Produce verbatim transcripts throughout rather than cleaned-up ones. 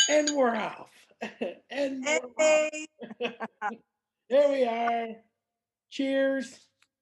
And we're off. And we're off. Hey, There we are. Cheers.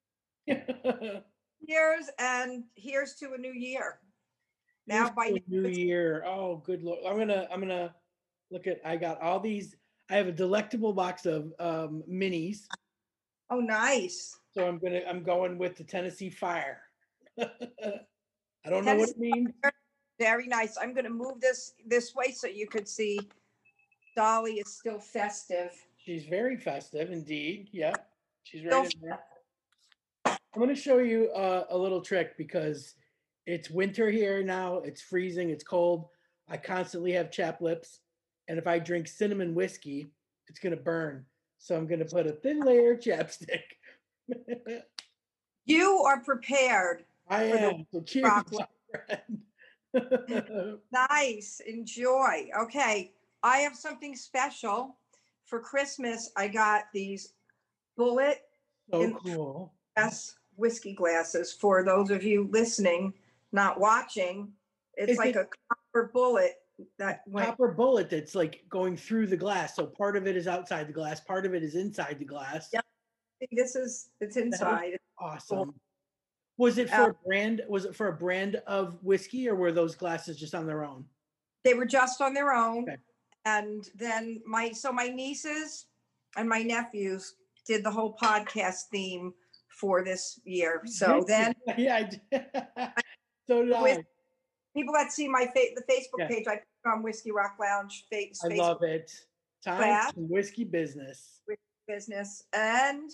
here's and here's to a new year. Here's Now by to now a new it's year. Oh, good lord. I'm gonna I'm gonna look at I got all these. I have a delectable box of um minis. oh nice. So I'm gonna I'm going with the Tennessee Fire. I don't know what Tennessee it means. Fire, very nice. I'm gonna move this this way so you could see Dolly is still festive. She's very festive indeed. Yep. She's right Still in there. I'm going to show you uh, a little trick because it's winter here now. It's freezing. It's cold. I constantly have chapped lips. And if I drink cinnamon whiskey, it's going to burn. So I'm going to put a thin layer of chapstick. You are prepared I for the am. So cheers, rock. my friend. Nice. Enjoy. Okay. I have something special. For Christmas, I got these bullet So in cool. glass whiskey glasses. For those of you listening, not watching, it's Is like it a copper bullet that went. copper bullet that's like going through the glass? So part of it is outside the glass, part of it is inside the glass. Yep. This is it's That is inside. awesome. Was it Uh, for a brand? Was it for a brand of whiskey, or were those glasses just on their own? they were just on their own, Okay. and then my so my nieces and my nephews did the whole podcast theme for this year. So then yeah, I did. So did with I. people that see my fa- the Facebook Yeah, page, I put on Whiskey Rock Lounge face I Facebook love it. Time class for whiskey business. with business, and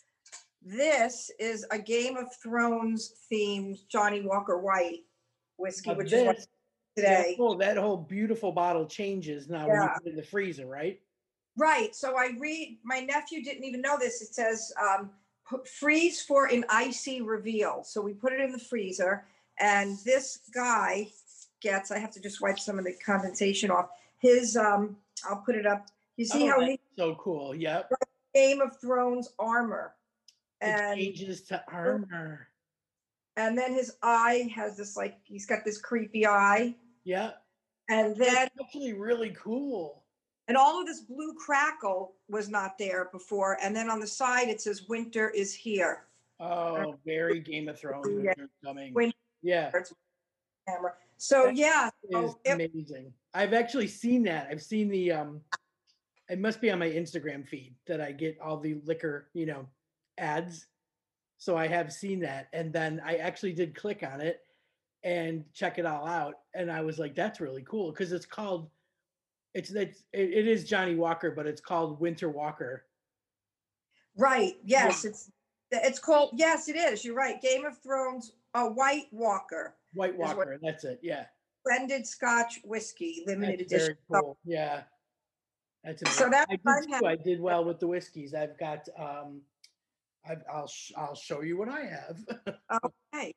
this is a Game of Thrones themed Johnny Walker White whiskey, Of which is what this, that today. whole that whole beautiful bottle changes now when you Yeah, put it in the freezer, right? right. So I read. My nephew didn't even know this. It says um, put, freeze for an icy reveal. So we put it in the freezer, and this guy gets. I have to just wipe some of the condensation off. His. Um, I'll put it up. You see Oh, how that's he so cool. Yep. Game of Thrones armor, It and changes to armor. and then his eye has this like he's got this creepy eye, Yep. and That's then actually really cool. and all of this blue crackle was not there before, and then on the side it says winter is here. Oh, very Game of Thrones Yeah, winter coming. winter. Yeah. Camera. So That yeah, is so it, amazing. I've actually seen that. I've seen the um it must be on my Instagram feed that I get all the liquor, you know, ads. So I have seen that. And then I actually did click on it and check it all out. And I was like, that's really cool because it's called it's it's it, it is Johnny Walker, but it's called Winter Walker. right, Yeah. yes, it's it's called yes, it is. You're right. Game of Thrones, a White Walker White is what Walker, that's it. Yeah. blended Scotch whiskey, limited That's edition. very cool. Yeah. That's So amazing. that's I what did I'm too. having. I did well with the whiskeys. I've got um I've, I'll sh- I'll show you what I have. Okay,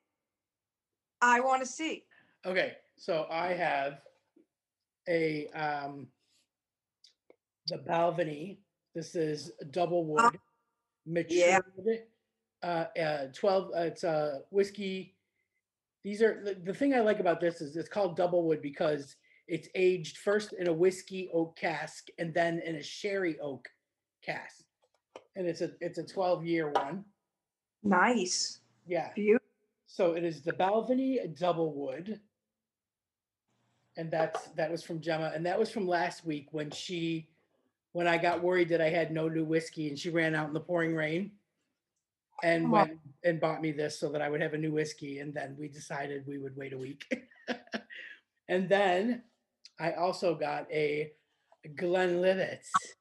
I want to see. Okay, so I have a um the Balvenie. This is double Uh, wood, yeah, matured, uh, uh twelve. Uh, it's a whiskey. These are the, the thing I like about this is it's called double wood because it's aged first in a whiskey oak cask and then in a sherry oak cask, and it's a it's a twelve year one. nice, Yeah. beautiful. So it is the Balvenie double wood, and that's that was from Gemma, and that was from last week when she when I got worried that I had no new whiskey, and she ran out in the pouring rain and Oh, went and bought me this so that I would have a new whiskey, and then we decided we would wait a week. And then I also got a Glenlivet.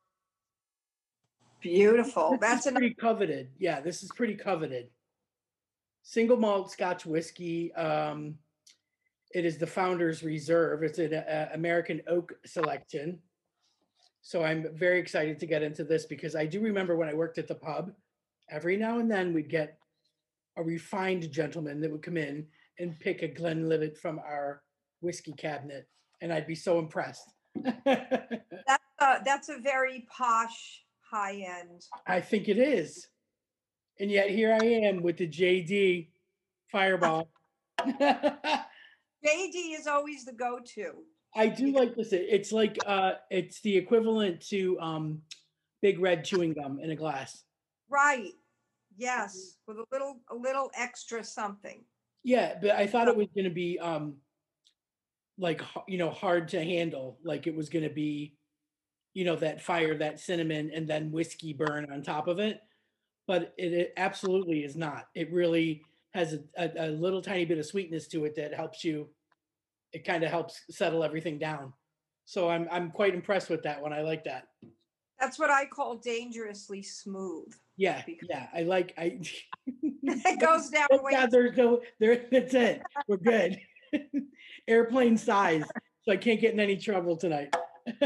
beautiful. This is That's enough. pretty coveted. Yeah, this is pretty coveted. Single malt Scotch whiskey. Um, it is the Founder's Reserve. It's an uh, American oak selection. So I'm very excited to get into this because I do remember when I worked at the pub, every now and then we'd get a refined gentleman that would come in and pick a Glenlivet from our whiskey cabinet, and I'd be so impressed. That's a, that's a very posh, high end. I think it is. And yet here I am with the J D Fireball. J D is always the go-to. I do like this. It- It's like uh it's the equivalent to um Big Red chewing gum in a glass. Right. Yes, with a little, a little extra something. Yeah, but I thought So, it was going to be um like h- you know hard to handle, like it was going to be you know that fire, that cinnamon, and then whiskey burn on top of it. But it, it absolutely is not. It really has a, a, a little tiny bit of sweetness to it that helps you. It kind of helps settle everything down. So I'm I'm quite impressed with that one. I like that. that's what I call dangerously smooth Yeah, because yeah. I like I. it goes down Thank way God there's no there. That's it. We're good. Airplane size, so I can't get in any trouble tonight.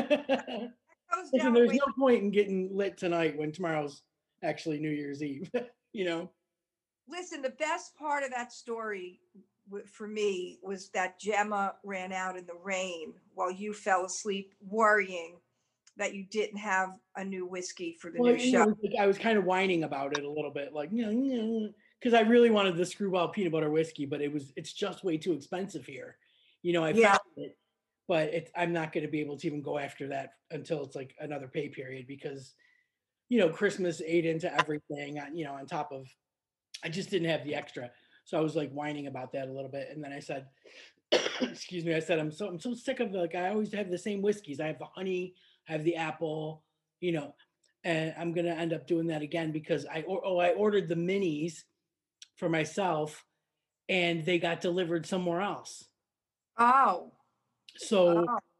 goes Listen, down there's way. no point in getting lit tonight when tomorrow's actually New Year's Eve. You know. Listen, the best part of that story w- for me was that Gemma ran out in the rain while you fell asleep worrying that you didn't have a new whiskey for the Well, new you know, show. it was like I was kind of whining about it a little bit, like, you know, because I really wanted the screwball peanut butter whiskey, but it was it's just way too expensive here. You know, I Yeah, found it, but it, I'm not going to be able to even go after that until it's like another pay period because, you know, Christmas ate into everything. On You know, on top of, I just didn't have the extra, so I was like whining about that a little bit, and then I said, excuse me, I said I'm so I'm so sick of the, like I always have the same whiskeys. I have the honey, I have the apple, you know, and I'm gonna end up doing that again because I or, oh I ordered the minis for myself and they got delivered somewhere else. oh, So oh,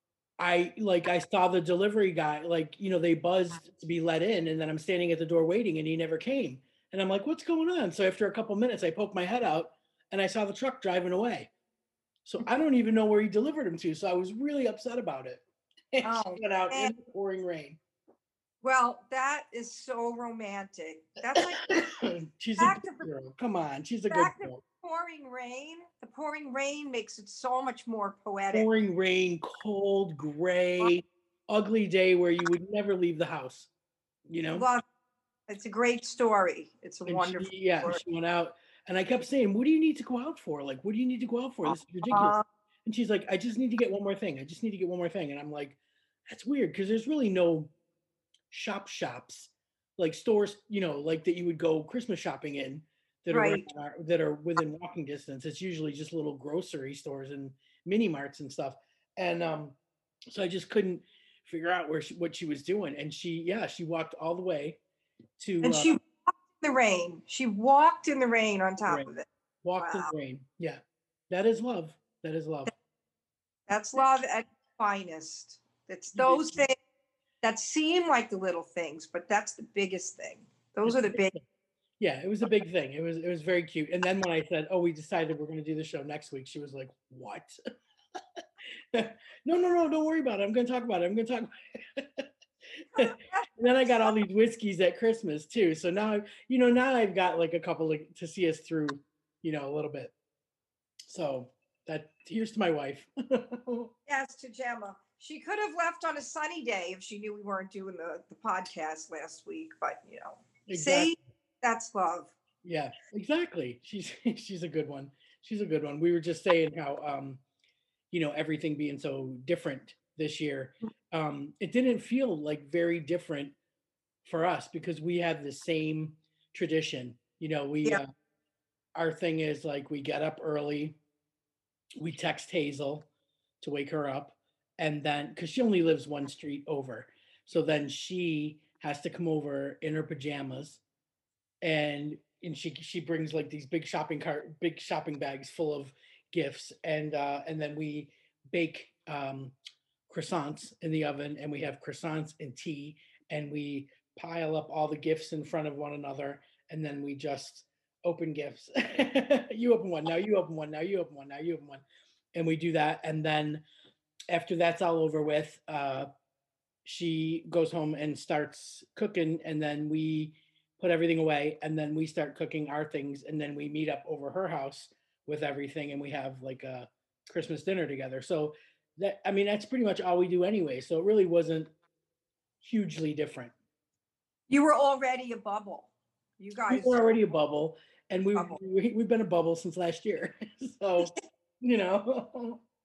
I like I saw the delivery guy, like, you know, they buzzed to be let in, and then I'm standing at the door waiting and he never came. And I'm like, what's going on? So after a couple minutes, I poked my head out and I saw the truck driving away. So I don't even know where he delivered them to. So I was really upset about it. And she oh went out man. in the pouring rain. Well, that is so romantic. That's like She's a back good to the girl. Come on, she's a good back to girl. pouring rain. The pouring rain makes it so much more poetic. Pouring rain, cold, gray, ugly day where you would never leave the house, you know? Love. It's a great story. It's a And she, wonderful yeah, story. she went out and I kept saying, what do you need to go out for? Like, what do you need to go out for? This is ridiculous. Uh, And she's like, I just need to get one more thing. I just need to get one more thing. And I'm like, that's weird because there's really no shop shops, like stores, you know, like that you would go Christmas shopping in that are around right. our, that are within walking distance. It's usually just little grocery stores and mini marts and stuff. And um, so I just couldn't figure out where she, what she was doing. And she, yeah, she walked all the way to And uh, she walked in the rain. She walked in the rain on the top rain, of it. walked in Wow. the rain. Yeah, that is love. That is love. That's love at its finest. It's those things that seem like the little things, but that's the biggest thing. Those It's are the big. Yeah, it was a big thing. It was it was very cute. And then when I said, "Oh, we decided we're going to do the show next week," she was like, "What?" No, no, no, don't worry about it. I'm going to talk about it. I'm going to talk. And then I got all these whiskeys at Christmas too. So now, you know, now I've got like a couple of, to see us through, you know, a little bit. So that here's to my wife. Yes, to Gemma. She could have left on a sunny day if she knew we weren't doing the, the podcast last week, but you know, Exactly. see, that's love. Yeah, exactly. She's she's a good one. She's a good one. We were just saying how um, you know, everything being so different this year. Um, it didn't feel like very different for us because we have the same tradition. You know, we Yeah. uh, our thing is like we get up early, we text Hazel to wake her up, and then because she only lives one street over, so then she has to come over in her pajamas, and and she she brings like these big shopping cart, big shopping bags full of gifts, and uh, and then we bake um, croissants in the oven, and we have croissants and tea, and we pile up all the gifts in front of one another, and then we just open gifts. You open one now, you open one now, you open one now, you open one, and we do that, and then after that's all over with, uh, she goes home and starts cooking, and then we put everything away, and then we start cooking our things, and then we meet up over her house with everything, and we have like a Christmas dinner together. So that, I mean, that's pretty much all we do anyway. So it really wasn't hugely different. You were already a bubble. You We guys were already a bubble, and we, bubble. we we've been a bubble since last year. So, you know,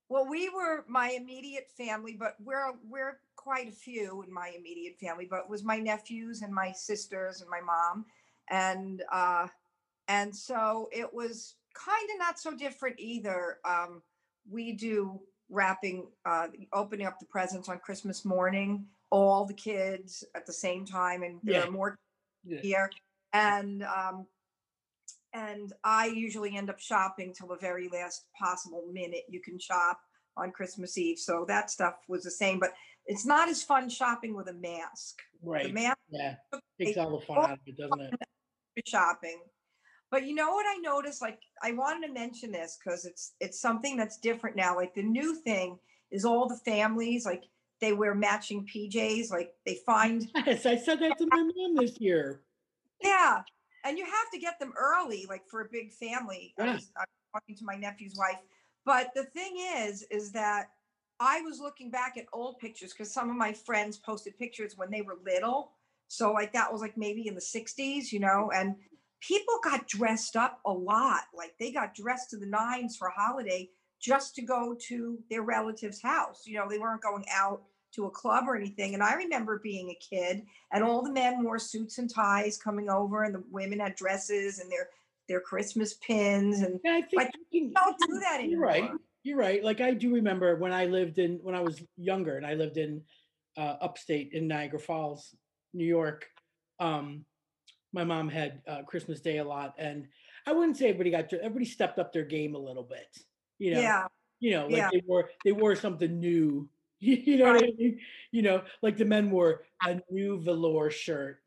Well, we were my immediate family, but we're we're quite a few in my immediate family. But it was my nephews and my sisters and my mom, and uh, and so it was kind of not so different either. Um, we do wrapping, uh, opening up the presents on Christmas morning, all the kids at the same time, and there Yeah. are more Yeah. here, and um, and I usually end up shopping till the very last possible minute you can shop on Christmas Eve. So that stuff was the same, but it's not as fun shopping with a mask. The Right. mask, Yeah. Takes they all the fun all out of it, doesn't it? shopping. But you know what I noticed? Like I wanted to mention this because it's it's something that's different now. Like the new thing is all the families like they wear matching P Js. Like they find Yes, I said that to my mom this year. yeah, and you have to get them early, like for a big family. I Yeah. was, I was talking to my nephew's wife, but the thing is, is that I was looking back at old pictures because some of my friends posted pictures when they were little. So like that was like maybe in the sixties, you know, and people got dressed up a lot. Like they got dressed to the nines for a holiday just to go to their relative's house. You know, they weren't going out to a club or anything. And I remember being a kid and all the men wore suits and ties coming over and the women had dresses and their their Christmas pins and Yeah, I think like you don't do can, that you're right. anymore. You're right. Like I do remember when I lived in when I was younger and I lived in uh, upstate in Niagara Falls, New York. Um, my mom had uh, Christmas Day a lot, and I wouldn't say everybody got everybody stepped up their game a little bit. You know, Yeah, you know, like yeah, they wore they wore something new. You know what right. I mean? You know, like the men wore a new velour shirt.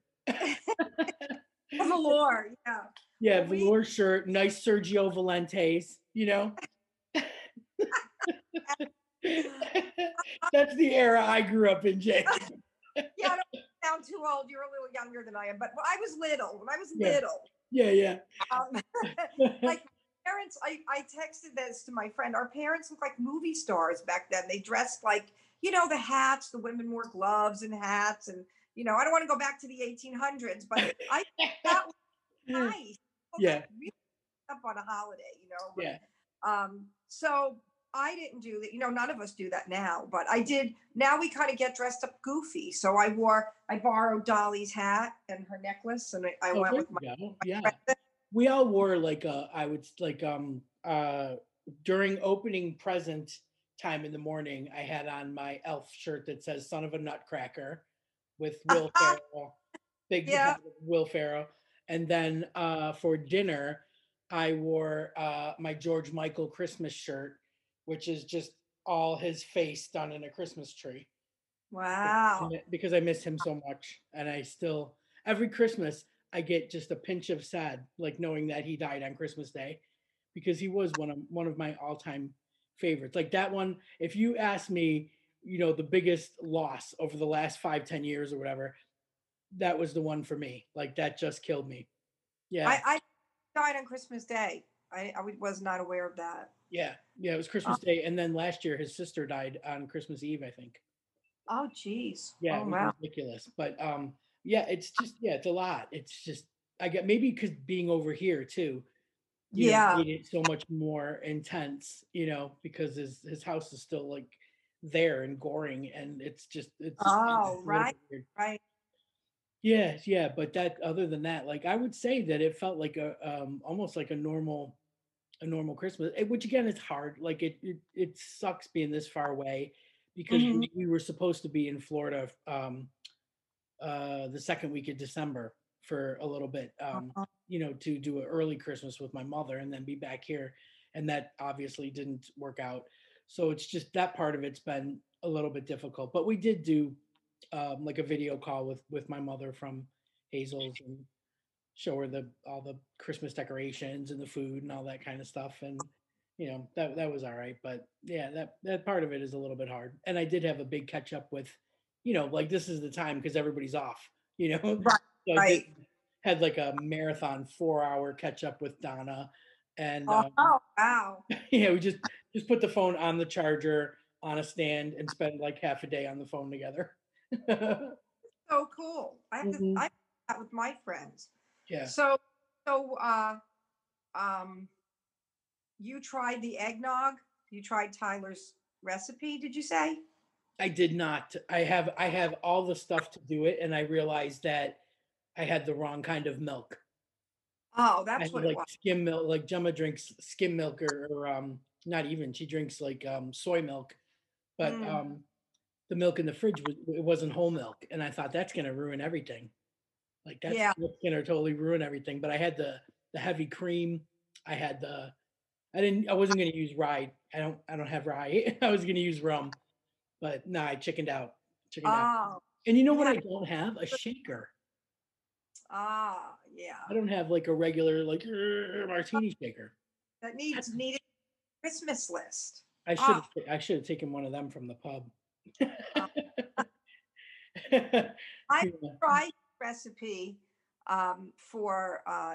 Velour, yeah. Yeah, Well, we velour shirt, nice Sergio Valentes, you know. That's the era I grew up in, Jay. yeah, I don't sound too old. You're a little younger than I am, but when I was little, when I was Yeah, little, yeah, yeah. um, like parents, I, I texted this to my friend. Our parents looked like movie stars back then. They dressed like, you know, the hats, the women wore gloves and hats. And, you know, I don't want to go back to the eighteen hundreds, but I that was nice. Well, like Yeah, really up on a holiday, you know. yeah. But um, so I didn't do that. You know, none of us do that now, but I did. Now we kind of get dressed up goofy. So I wore, I borrowed Dolly's hat and her necklace, and I, I Oh, went there with my, you go. my Yeah. friend. We all wore like uh I would like um uh during opening present time in the morning, I had on my elf shirt that says son of a nutcracker with Will Ferrell, big head Yeah. of Will Ferrell. And then uh for dinner, I wore uh my George Michael Christmas shirt, which is just all his face done in a Christmas tree. Wow. Because I miss him so much. And I still, every Christmas, I get just a pinch of sad, like knowing that he died on Christmas Day, because he was one of one of my all-time favorites. Like that one, if you ask me, you know, the biggest loss over the last five, ten years or whatever, that was the one for me. Like that just killed me. Yeah. I, I died on Christmas Day. I, I was not aware of that. Yeah. Yeah. It was Oh, Christmas Day. And then last year his sister died on Christmas Eve, I think. oh, geez. Yeah, Oh, it was wow. ridiculous. But um, yeah, it's just yeah, it's a lot. It's just I get maybe because being over here too, you know, Yeah. made it so much more intense, you know, because his his house is still like there and goring, and it's just it's Oh, it's a little right. bit weird. Right. Yeah, yeah, but that other than that, like I would say that it felt like a um almost like a normal a normal Christmas, eh, which again it's hard. Like it it it sucks being this far away because Hmm. we, we were supposed to be in Florida um uh, the second week of December for a little bit, um, you know, to do an early Christmas with my mother and then be back here. And that obviously didn't work out. So it's just that part of it's been a little bit difficult. But we did do um, like a video call with with my mother from Hazel's and show her the all the Christmas decorations and the food and all that kind of stuff. And you know that that was all right. But yeah, that that part of it is a little bit hard. And I did have a big catch up with, you know, like this is the time because everybody's off. You know, Right. so I did Right. had like a marathon four hour catch up with Donna, and Oh, um, oh, wow. yeah, we just just put the phone on the charger on a stand and spend like half a day on the phone together. So cool. I have to, Mhm. I have that with my friends. Yeah. So, so, uh, um, you tried the eggnog? You tried Tyler's recipe, did you say? I did not. I have I have all the stuff to do it, and I realized that I had the wrong kind of milk. Oh, I that's have what it like was. skim milk, like Gemma drinks skim milk or, or um not even she drinks like um soy milk, but Mm, um the milk in the fridge was it wasn't whole milk, and I thought that's gonna ruin everything. Like that's, yeah. that's gonna totally ruin everything. But I had the the heavy cream. I had the I didn't I wasn't gonna use rye. I don't I don't have rye. I was gonna use rum, but no, I chickened out. Chickened out. Oh, And you know you what had, I don't have? A shaker. ah, I yeah. don't have like a regular like martini shaker. That That's needs needed Christmas list. I should Ah, have I should have taken one of them from the pub. uh, I Yeah. tried recipe um, for uh,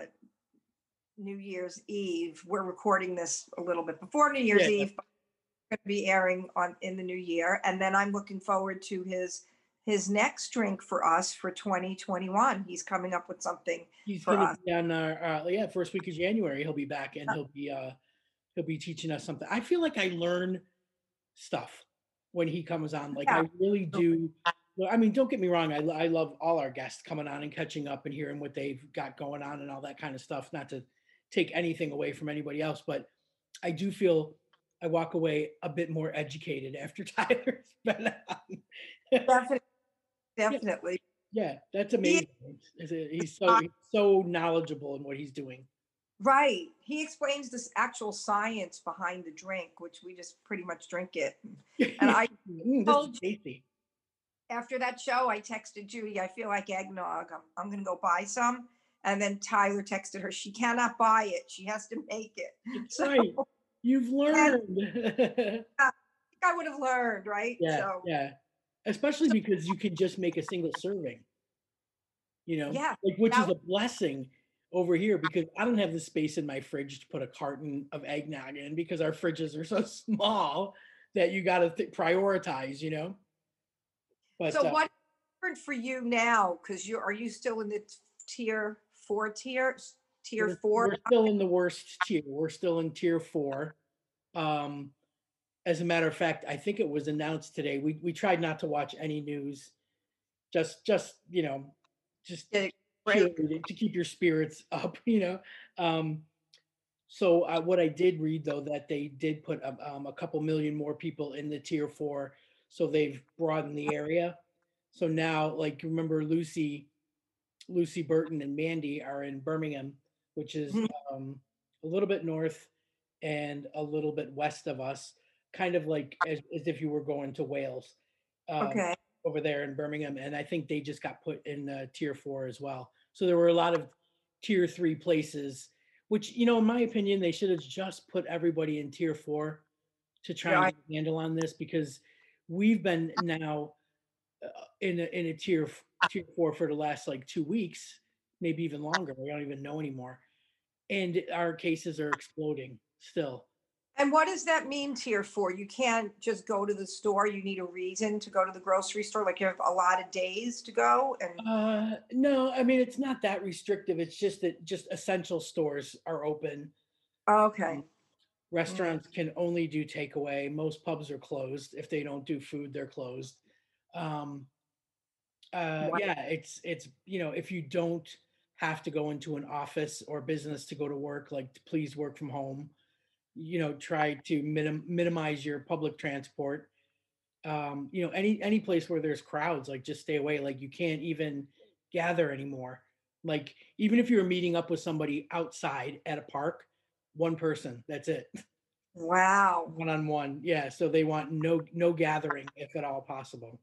New Year's Eve. We're recording this a little bit before New Year's Yeah, Eve, but it's going to be airing on in the new year. And then I'm looking forward to his his next drink for us for twenty twenty-one. He's coming up with something he's for gonna us. be on our uh, yeah, first week of January. He'll be back and he'll be uh he'll be teaching us something. I feel like I learn stuff when he comes on. Like Yeah. I really do. Well, I mean, don't get me wrong. I, I love all our guests coming on and catching up and hearing what they've got going on and all that kind of stuff. Not to take anything away from anybody else, but I do feel I walk away a bit more educated after Tyler's been on. Definitely, Yeah, definitely. yeah, that's He amazing. He's he's so he's so knowledgeable in what he's doing. right. He explains this actual science behind the drink, which we just pretty much drink it. And I Mm, this is told you tasty. after that show, I texted Judy, I feel like eggnog. I'm, I'm going to go buy some. And then Tyler texted her, she cannot buy it. She has to make it. That's So right. You've and learned. I think I would have learned, right? Yeah, So, yeah. Especially so because you can just make a single serving, you know, yeah, like which that is was, a blessing over here because I don't have the space in my fridge to put a carton of eggnog in because our fridges are so small that you got to th- prioritize, you know. But so uh, what different for you now? Because you are you still in the t- tier four tiers, tier we're four? we're still in the worst tier. We're still in tier four. Um, as a matter of fact, I think it was announced today. We we tried not to watch any news, just just you know, just Get a break. purely to, to keep your spirits up, you know. Um, so uh, what I did read though that they did put um, um, a couple million more people in the tier four, so they've broadened the area. So now, like remember Lucy, Lucy Burton and Mandy are in Birmingham, which is Mhm. um, a little bit north and a little bit west of us, kind of like as, as if you were going to Wales um, Okay. over there in Birmingham. And I think they just got put in uh, tier four as well. So there were a lot of tier three places, which, you know, in my opinion, they should have just put everybody in tier four to try and Right. get a handle on this because we've been now uh, in a, in a tier tier four for the last like two weeks, maybe even longer. We don't even know anymore, and our cases are exploding still. And what does that mean, tier four? You can't just go to the store. You need a reason to go to the grocery store. Like you have a lot of days to go. And Uh, no, I mean it's not that restrictive. It's just that just essential stores are open. okay. Um, Mm, Restaurants can only do takeaway. Most pubs are closed. If they don't do food, they're closed. Um, uh, wow. yeah, it's it's you know if you don't have to go into an office or business to go to work, like please work from home. You know, try to minim- minimize your public transport. Um, you know, any any place where there's crowds, like just stay away. Like you can't even gather anymore. Like even if you're meeting up with somebody outside at a park, one person, that's it. Wow. One on one. Yeah. So they want no no gathering if at all possible.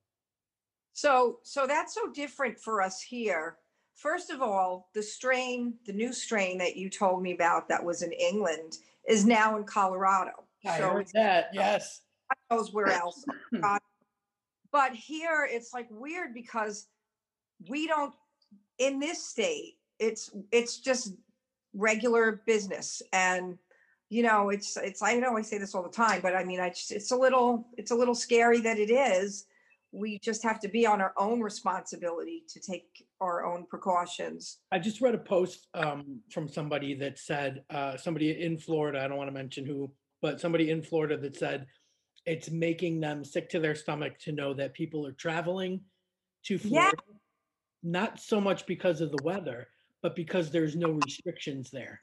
So, so that's so different for us here. First of all, the strain, the new strain that you told me about that was in England is now in Colorado. I So heard it's that. Yes. God knows where else. Uh, but here it's like weird because we don't in this state. It's it's just regular business, and you know it's it's. I know I say this all the time, but I mean, I just, it's a little it's a little scary that it is. We just have to be on our own responsibility to take our own precautions. I just read a post um, from somebody that said uh, somebody in Florida. I don't want to mention who but somebody in Florida that said it's making them sick to their stomach to know that people are traveling to Yeah. Florida, not so much because of the weather, but because there's no restrictions there.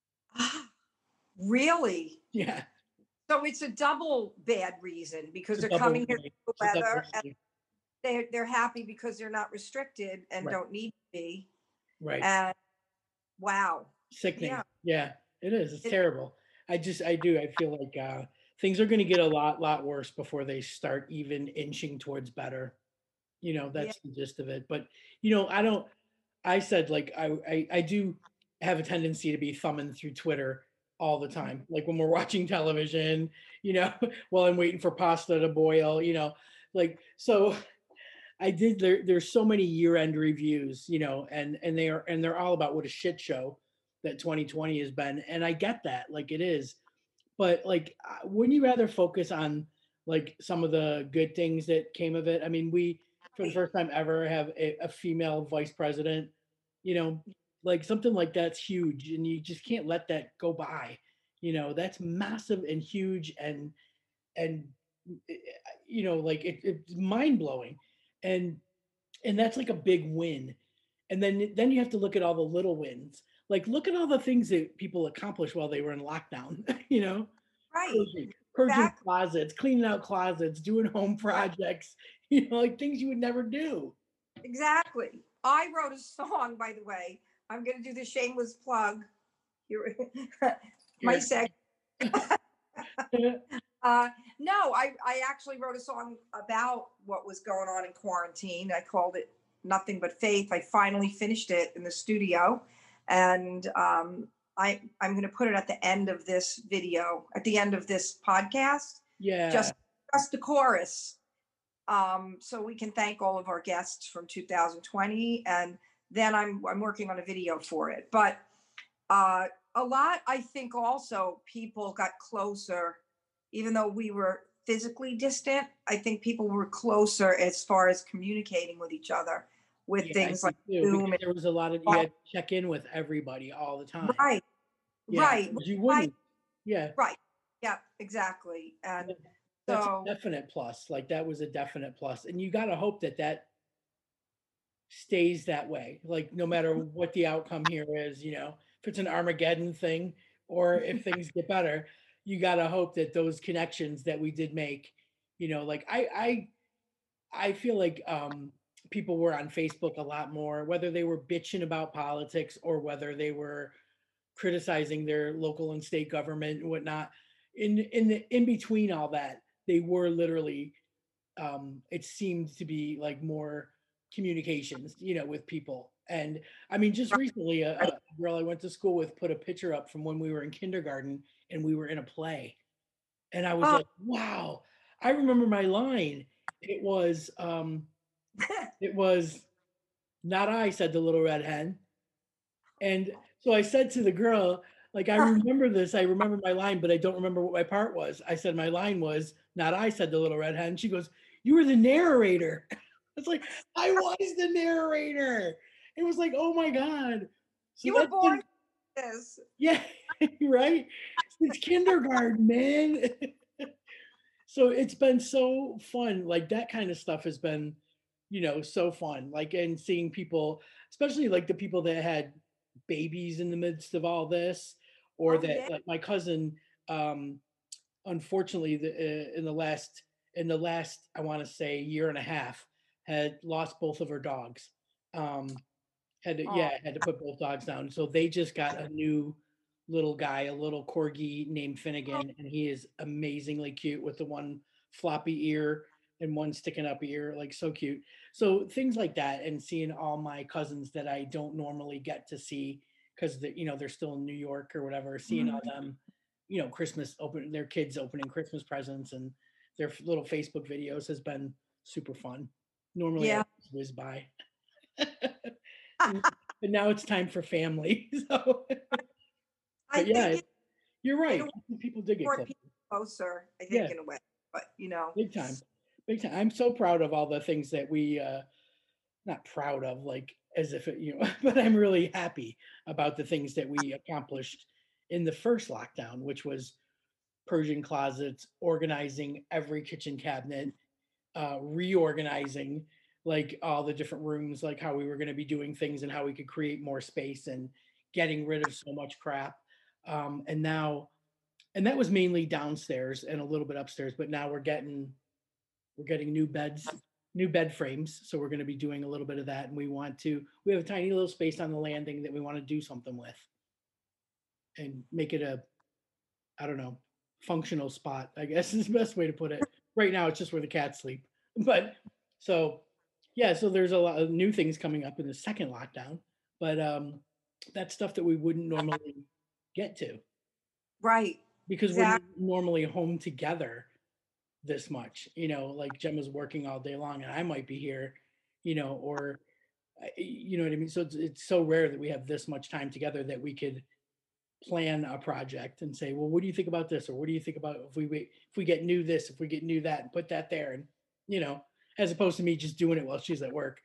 Really? Yeah, So it's a double bad reason because it's a they're double coming here whammy. for It's a the double weather and whammy. they're, they're happy because they're not restricted and Right, don't need to be. right. And wow. Sickening. Yeah. Yeah, it is. It's It, terrible. I just I do. I feel like uh, things are going to get a lot lot worse before they start even inching towards better. You know, yeah. that's the gist of it. But you know, I don't. I said like I I, I do have a tendency to be thumbing through Twitter all the time. Like when we're watching television, you know, while I'm waiting for pasta to boil, you know, like so I did there there's so many year-end reviews, you know, and and they are and they're all about what a shit show that twenty twenty has been. And I get that, like it is. But like uh, wouldn't you rather focus on like some of the good things that came of it? I mean, we for the Right. first time ever have a, a female vice president, you know, like something like that's huge and you just can't let that go by. You know, that's massive and huge and and eh, you know, like it, it's mind blowing. And and that's like a big win. And then then you have to look at all the little wins. Like look at all the things that people accomplished while they were in lockdown, you know, Right. purging, purging Exactly. closets, cleaning out closets, doing home Right. projects, you know, like things you would never do. Exactly. I wrote a song, by the way. I'm going to do the shameless plug. Here, my Here. seg. Uh, no, I, I actually wrote a song about what was going on in quarantine. I called it Nothing But Faith. I finally finished it in the studio. And um, I, I'm going to put it at the end of this video, at the end of this podcast, Yeah. just, just the chorus. Um, so we can thank all of our guests from two thousand twenty. And then I'm, I'm working on a video for it. But uh, a lot, I think also people got closer, even though we were physically distant. I think people were closer as far as communicating with each other with Yeah, I things like think too, because Zoom and there was a lot of you all- had to check in with everybody all the time. right, Yeah, right, 'cause you right, wouldn't. Yeah. right. Yeah, exactly. And That's a so, definite plus. Like that was a definite plus. And you got to hope that that stays that way. Like no matter what the outcome here is, you know, if it's an Armageddon thing or if things get better, you got to hope that those connections that we did make, you know, like I I I feel like um people were on Facebook a lot more, whether they were bitching about politics or whether they were criticizing their local and state government and whatnot. In in the in between all that, they were literally um it seemed to be like more communications, you know, with people. And I mean, just recently a, right. a girl I went to school with put a picture up from when we were in kindergarten and we were in a play. And I was Oh, like, wow, I remember my line. It was um it was not I, said the little red hen. And so I said to the girl, like, I remember this, I remember my line, but I don't remember what my part was. I said my line was, not I, said the little red hen. She goes, you were the narrator. It's like, I was the narrator. It was like, oh my God. So you were that's born been, for this. yeah, right? Since kindergarten, man. So it's been so fun. Like that kind of stuff has been, you know, so fun. Like and seeing people, especially like the people that had babies in the midst of all this, or Oh that yeah. like my cousin, um, unfortunately, the, uh, in the last in the last I want to say year and a half, had lost both of her dogs. Um, had to, Oh, yeah, had to put both dogs down. So they just got a new little guy, a little corgi named oh, Finnegan, and he is amazingly cute with the one floppy ear and one sticking up ear, like so cute. So things like that, and seeing all my cousins that I don't normally get to see because you know they're still in New York or whatever, seeing all mhm. them, you know, Christmas open their kids opening Christmas presents and their f- little Facebook videos has been super fun. Normally I Yeah. just whiz by. And but now it's time for family. So, I but yeah, think it, it, you're in a right. way, People did get brought close. people closer, I Yeah, think, in a way. But you know, big time, big time. I'm so proud of all the things that we, uh, not proud of, like as if it, you know, but I'm really happy about the things that we accomplished in the first lockdown, which was Persian closets, organizing every kitchen cabinet, uh, reorganizing like all the different rooms, like how we were going to be doing things and how we could create more space and getting rid of so much crap. Um, and now, and that was mainly downstairs and a little bit upstairs, but now we're getting we're getting new beds, new bed frames. So we're going to be doing a little bit of that. And we want to, we have a tiny little space on the landing that we want to do something with and make it a, I don't know, functional spot, I guess is the best way to put it. Right now, it's just where the cats sleep. But so, yeah, so there's a lot of new things coming up in the second lockdown, but um, that's stuff that we wouldn't normally get to Right. because we're Exactly. normally home together this much. You know, like Gemma's working all day long and I might be here, you know, or, uh, you know what I mean? So it's, it's so rare that we have this much time together that we could plan a project and say, well, what do you think about this? Or what do you think about if we wait, if we get new this, if we get new that and put that there and, you know, as opposed to me just doing it while she's at work.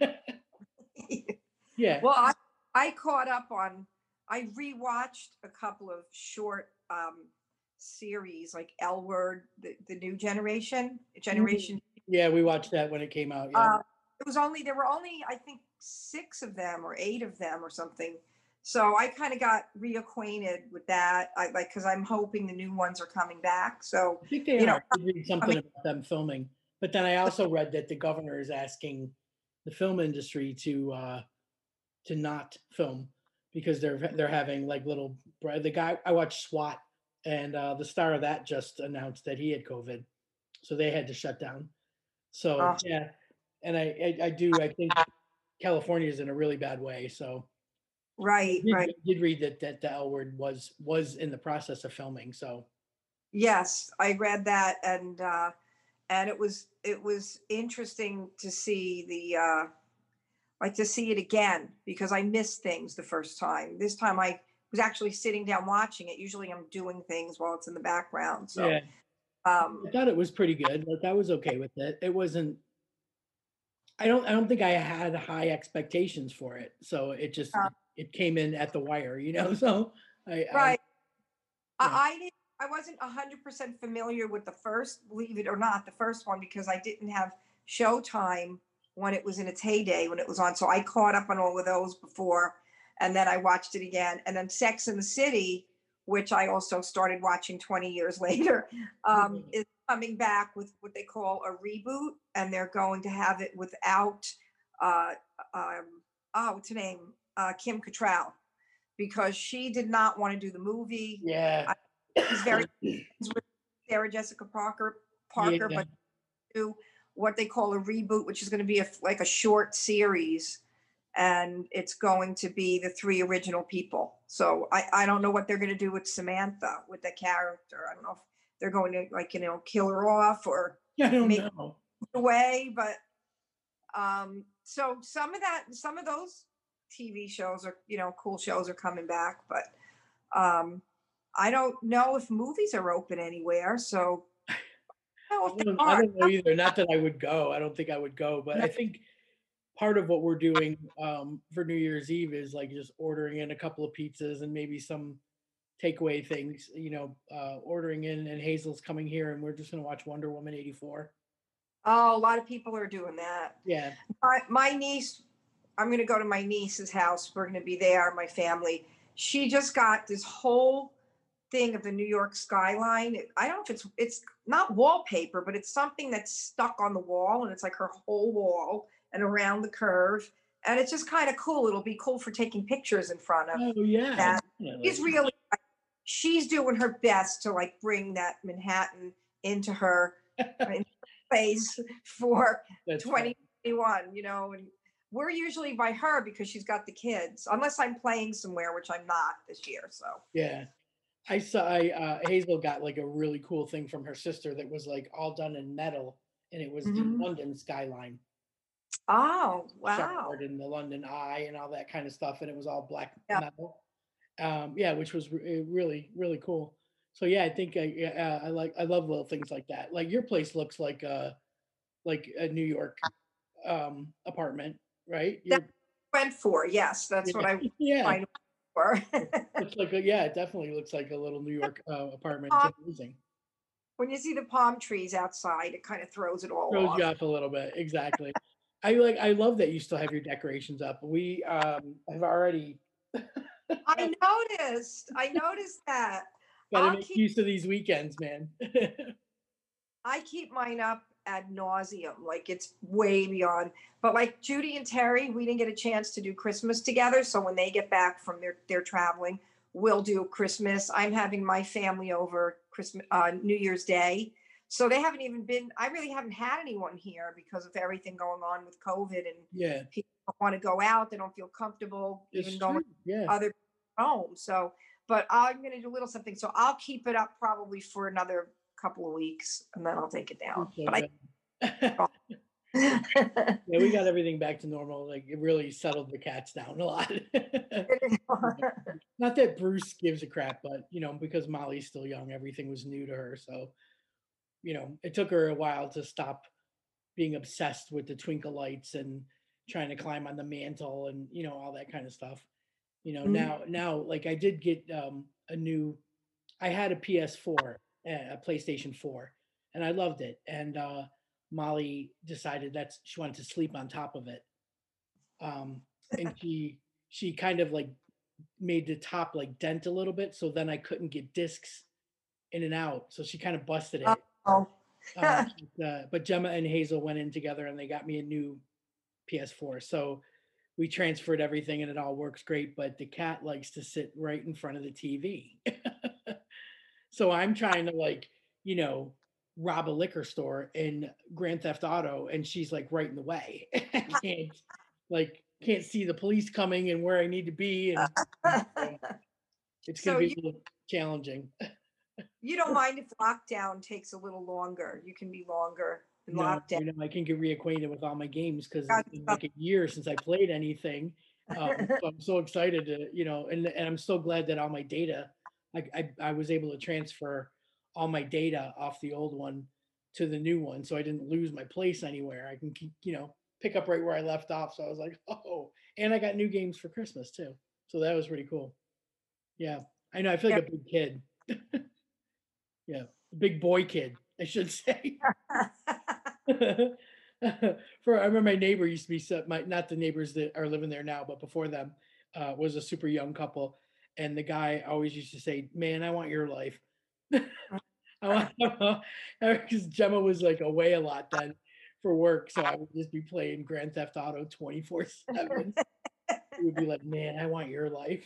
Yeah. Well, I, I caught up on, I rewatched a couple of short um, series like L Word, the, the new generation, generation. Yeah, we watched that when it came out. Yeah. Uh, it was only, there were only, I think, six of them or eight of them or something. So I kind of got reacquainted with that. I like, cause I'm hoping the new ones are coming back. So, I think they you know, are. I did read something about them filming, but then I also read that the governor is asking the film industry to uh, to not film because they're they're having like little the guy I watched SWAT and uh, the star of that just announced that he had COVID, so they had to shut down. So uh, yeah, and I I, I do I think California is in a really bad way. So right, I did, right. I did read that that the L Word was was in the process of filming. So Yes, I read that, and uh, and it was it was interesting to see the uh, like to see it again because I missed things the first time. This time I was actually sitting down watching it. Usually I'm doing things while it's in the background. yeah, So um, I thought it was pretty good. Like I was okay with it. It wasn't. I don't. I don't think I had high expectations for it. So it just uh, it came in at the wire, you know. So I, I right, I, yeah. I didn't. I wasn't a hundred percent familiar with the first, believe it or not, the first one because I didn't have Showtime when it was in its heyday when it was on. So I caught up on all of those before, and then I watched it again. And then Sex and the City, which I also started watching twenty years later, um, is coming back with what they call a reboot, and they're going to have it without uh, um, oh, what's her name, uh, Kim Cattrall, because she did not want to do the movie. Yeah. She's very friends with Sarah Jessica Parker, Parker, Yeah. but do what they call a reboot, which is going to be a, like a short series, and it's going to be the three original people. So I, I don't know what they're going to do with Samantha, with the character. I don't know if they're going to like you know kill her off or I don't make know. her away, but um, so some of that, some of those T V shows are you know cool shows are coming back, but um, I don't know if movies are open anywhere. So I don't know I if they don't, I are. don't know either. Not that I would go. I don't think I would go, but No. I think part of what we're doing um, for New Year's Eve is like just ordering in a couple of pizzas and maybe some takeaway things. You know, uh, ordering in, and Hazel's coming here, and we're just gonna watch Wonder Woman eighty-four. Oh, a lot of people are doing that. Yeah. My, my niece, I'm going to go to my niece's house. We're going to be there, my family. She just got this whole thing of the New York skyline. It- I don't know if it's it's not wallpaper, but it's something that's stuck on the wall, and it's like her whole wall and around the curve. And it's just kind of cool. It'll be cool for taking pictures in front of Oh yeah. that. Definitely. She's really she's doing her best to like bring that Manhattan into her in place for That's funny. twenty twenty-one, you know, and we're usually by her because she's got the kids, unless I'm playing somewhere, which I'm not this year. So Yeah. I saw I, uh, Hazel got like a really cool thing from her sister that was like all done in metal, and it was the Mhm. London skyline, Oh, wow. Shard and the London Eye and all that kind of stuff, and it was all black Yeah. metal. Um, yeah, which was re- really really cool. So yeah, I think I yeah, I like I love little things like that. Like your place looks like a like a New York um apartment, right? That You're went for, yes, that's what yeah I yeah find. Or Looks like a, yeah, it definitely looks like a little New York uh, apartment. It's palm- amazing. when you see the palm trees outside, it kind of throws it all Throws you off. off a little bit. Exactly. I like. I love that you still have your decorations up. We um have already I noticed. I noticed that. got to I'll make keep use of these weekends, man. I keep mine up ad nauseum. Like it's way beyond. But like Judy and Terry, we didn't get a chance to do Christmas together. So when they get back from their their traveling, we'll do Christmas. I'm having my family over Christmas, uh, New Year's Day. So they haven't even been. I really haven't had anyone here because of everything going on with COVID, and Yeah, people don't want to go out. They don't feel comfortable it's even going true. Yeah. other home. So, but I'm going to do a little something. So I'll keep it up probably for another couple of weeks and then I'll take it down. It's so But good. I, Yeah, we got everything back to normal. Like it really settled the cats down a lot. Not that Bruce gives a crap, but you know, because Molly's still young, everything was new to her. So, you know, it took her a while to stop being obsessed with the twinkle lights and trying to climb on the mantle and, you know, all that kind of stuff. You know, now now like I did get um a new I had a P S four, a PlayStation four, and I loved it. And uh Molly decided that she wanted to sleep on top of it. Um and she she kind of like made the top like dent a little bit, so then I couldn't get discs in and out. So she kind of busted it. oh. Um, but, uh, but Gemma and Hazel went in together and they got me a new P S four. So we transferred everything and it all works great. But the cat likes to sit right in front of the T V. So I'm trying to like, you know, rob a liquor store in Grand Theft Auto, and she's like right in the way. I can't like can't see the police coming and where I need to be, and, and so it's going So to be you a little challenging. you don't mind if lockdown takes a little longer. You can be longer in No, lockdown. you know, I can get reacquainted with all my games because it's been like a year since I played anything. Um, so I'm so excited to, you know, and and I'm so glad that all my data, like I, I was able to transfer all my data off the old one to the new one, so I didn't lose my place anywhere. I can keep, you know, pick up right where I left off. So I was like, oh, and I got new games for Christmas too. So that was pretty cool. Yeah, I know. I feel like a big kid. Yeah, big boy kid, I should say. For I remember my neighbor used to be so, my not the neighbors that are living there now, but before them uh, was a super young couple, and the guy always used to say, "Man, I want your life." I want because Gemma was like away a lot then for work, so I would just be playing Grand Theft Auto twenty four seven. He would be like, "Man, I want your life."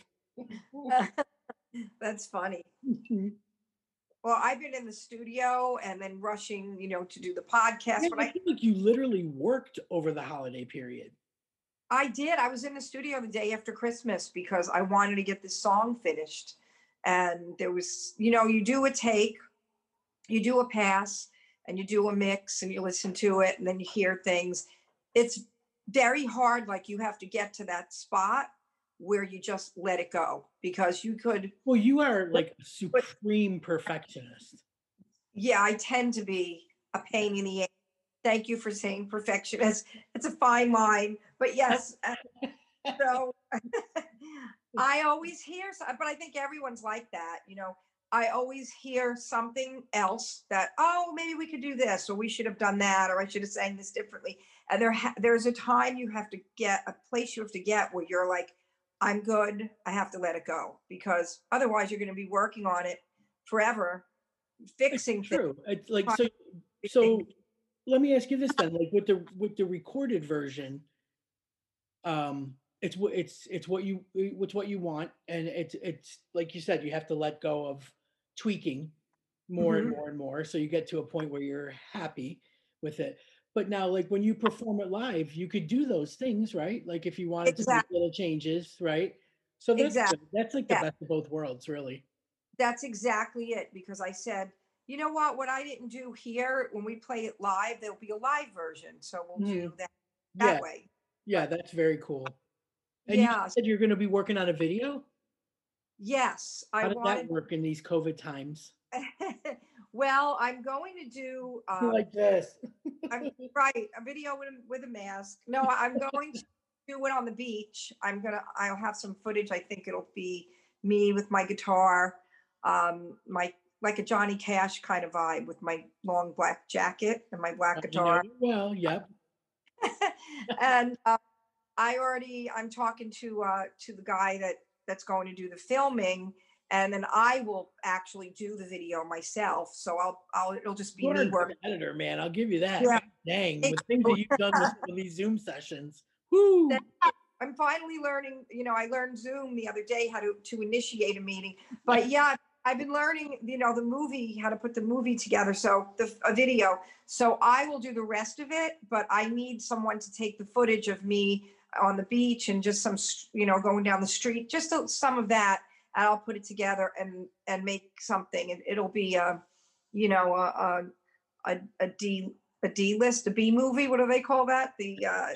That's funny. Well, I've been in the studio and then rushing, you know, to do the podcast. Yeah, But I I, feel like you literally worked over the holiday period. I did. I was in the studio the day after Christmas because I wanted to get this song finished. And there was, you know, you do a take, you do a pass, and you do a mix, and you listen to it, and then you hear things. It's very hard. Like you have to get to that spot where you just let it go because you could. Well, you are But, like a but supreme perfectionist. yeah, I tend to be a pain in the ass. Thank you for saying perfectionist. It's a fine line, but yes. uh, So I always hear, so- but I think everyone's like that. You know, I always hear something else that, oh, maybe we could do this, or we should have done that, or I should have sang this differently. And there, ha- there's a time you have to get a place you have to get where you're like, I'm good. I have to let it go because otherwise you're going to be working on it forever, It's fixing things. true. It's like so. So let me ask you this then: like with the with the recorded version, um, it's what it's it's what you it's what you want, and it's it's like you said, you have to let go of tweaking more and Mhm. more and more, so you get to a point where you're happy with it. But now, like when you perform it live, you could do those things, right? Like if you wanted to make Exactly. little changes, right? So that's Exactly. good. That's like the Yeah. best of both worlds, really. That's exactly it because I said, you know what, what I didn't do here when we play it live, there'll be a live version. So we'll Mhm. do that Yeah, that way. yeah, But that's very cool. And you yeah, said you're going to be working on a video. yes, I How did that wanted work in these COVID times? well, I'm going to do um Like this. I'm right, a video with a, with a mask. No, I'm going to do it on the beach. I'm gonna, I'll have some footage. I think it'll be me with my guitar, um, my like a Johnny Cash kind of vibe with my long black jacket and my black You know guitar. it well, yep. And uh, I already, I'm talking to uh, to the guy that that's going to do the filming, and then I will actually do the video myself. So I'll, I'll, it'll just be You are me a good working. editor, man. I'll give you that. Yeah, God dang, thank with things that you. you've done with some of these Zoom sessions. Whoo! I'm finally learning, you know, I learned Zoom the other day how to, to initiate a meeting. But yeah, I've been learning, you know, the movie, how to put the movie together. So the a video. So I will do the rest of it, but I need someone to take the footage of me on the beach and just some, you know, going down the street, just so- some of that. And I'll put it together and and make something. And it'll be a, you know, a a, a, a D a D list, a B movie. What do they call that? The uh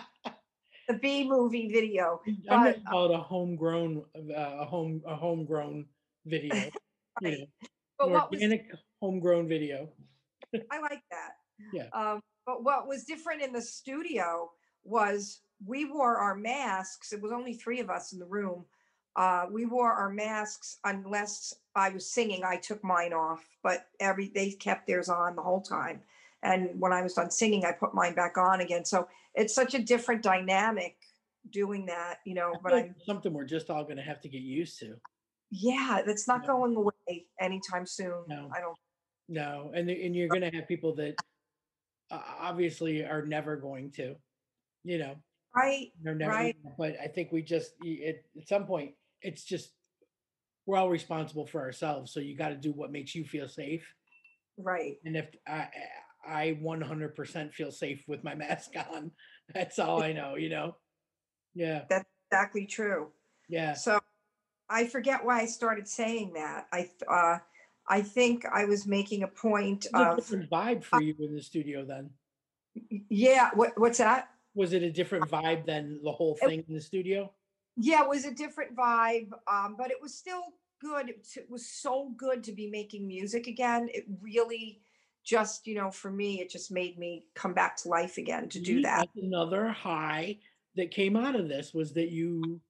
the B movie video. I'm gonna But call it a homegrown, uh, a home, a homegrown video. You right. know, an But what was organic homegrown video. I like that. Yeah. Um, but what was different in the studio was we wore our masks. It was only three of us in the room. Uh, we wore our masks unless I was singing. I took mine off, but every they kept theirs on the whole time. And when I was done singing, I put mine back on again. So it's such a different dynamic doing that, you I know. But feel like I'm it's something we're just all gonna have to get used to. yeah, that's You not know? going away anytime soon. No, I don't. no, and and you're gonna have people that uh, obviously are never going to. You know, Right, they're never. right, But I think we just it, at some point it's just we're all responsible for ourselves. So you got to do what makes you feel safe. right. And if I I one hundred percent feel safe with my mask on, that's all I know. You know. Yeah. That's exactly true. Yeah. So I forget why I started saying that. I th- uh, I think I was making a point It's a of different vibe for uh, you in the studio then. yeah. What what's that? Was it a different vibe than the whole It, thing in the studio? yeah, it was a different vibe, um, but it was still good. It, was- it was so good to be making music again. It really just, you know, for me, it just made me come back to life again to do See, that. that's another high that came out of this was that you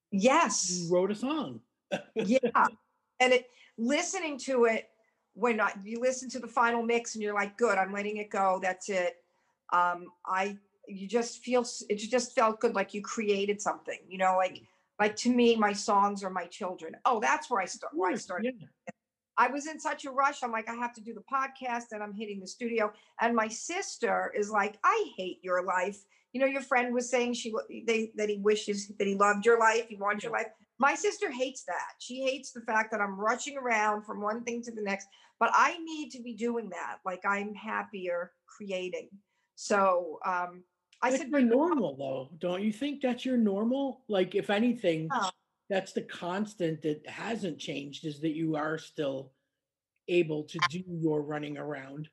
you Yes, wrote a song. yeah, and it listening to it when I, you listen to the final mix and you're like, good, I'm letting it go. That's it. Um, I you just feel s- it just felt good, like you created something. You know, like like to me, my songs are my children. Oh, that's where I Of start. Where I course, started. yeah. I was in such a rush. I'm like, I have to do the podcast and I'm hitting the studio. And my sister is like, I hate your life. You know, your friend was saying she they that he wishes that he loved your life, he wants your Yeah. life. My sister hates that. She hates the fact that I'm rushing around from one thing to the next. But I need to be doing that. Like I'm happier creating. So um, I That's said, your but you normal though. Don't you think that's your normal? Like if anything, know, that's the constant that hasn't changed is that you are still able to do your running around.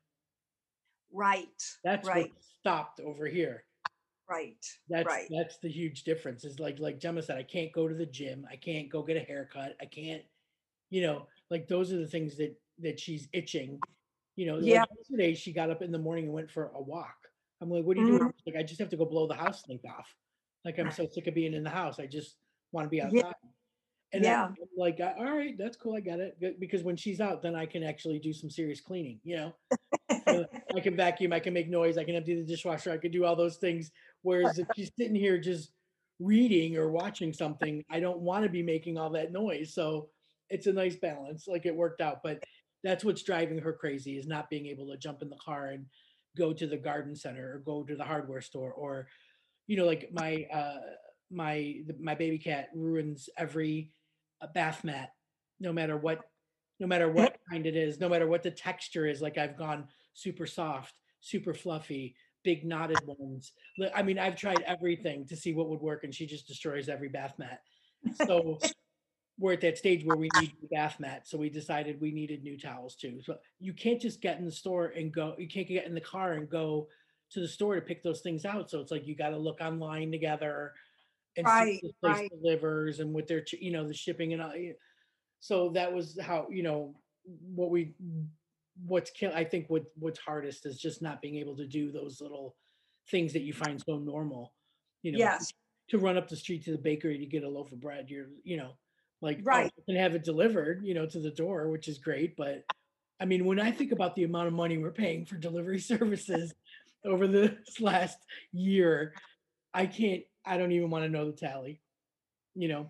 right, That's what right, stopped over here. right, That's right. that's the huge difference. Is like like Gemma said, I can't go to the gym. I can't go get a haircut. I can't, you know, like those are the things that that she's itching. You know, like Yeah. yesterday she got up in the morning and went for a walk. I'm like, what are you doing? Mhm. She's like, I just have to go blow the house stink off. Like I'm so sick of being in the house. I just want to be Yeah. outside. And I, Yeah. I'm like, all right, that's cool. I got it. Good, because when she's out, then I can actually do some serious cleaning. You know, uh, I can vacuum, I can make noise, I can empty the dishwasher, I could do all those things. Whereas if she's sitting here just reading or watching something, I don't want to be making all that noise. So it's a nice balance. Like it worked out, but that's what's driving her crazy is not being able to jump in the car and go to the garden center or go to the hardware store or, you know, like my uh my my baby cat ruins every uh, bath mat, no matter what, no matter what kind it is, no matter what the texture is. Like I've gone super soft, super fluffy, big knotted ones. Li- I mean, I've tried everything to see what would work, and she just destroys every bath mat. So we're at that stage where we need the bath mat. So we decided we needed new towels too. So you can't just get in the store and go, you can't get in the car and go to the store to pick those things out. So it's like you got to look online together and see Right. what this place Right. delivers and what their, ch- you know, the shipping and all. you- So that was how, you know, what we, what's kill. I think what what's hardest is just not being able to do those little things that you find so normal. You know, Yes. to run up the street to the bakery to get a loaf of bread. You're, you know, like, oh, Right. you can have it delivered, you know, to the door, which is great. But I mean, when I think about the amount of money we're paying for delivery services over this last year, I can't, I don't even want to know the tally, you know.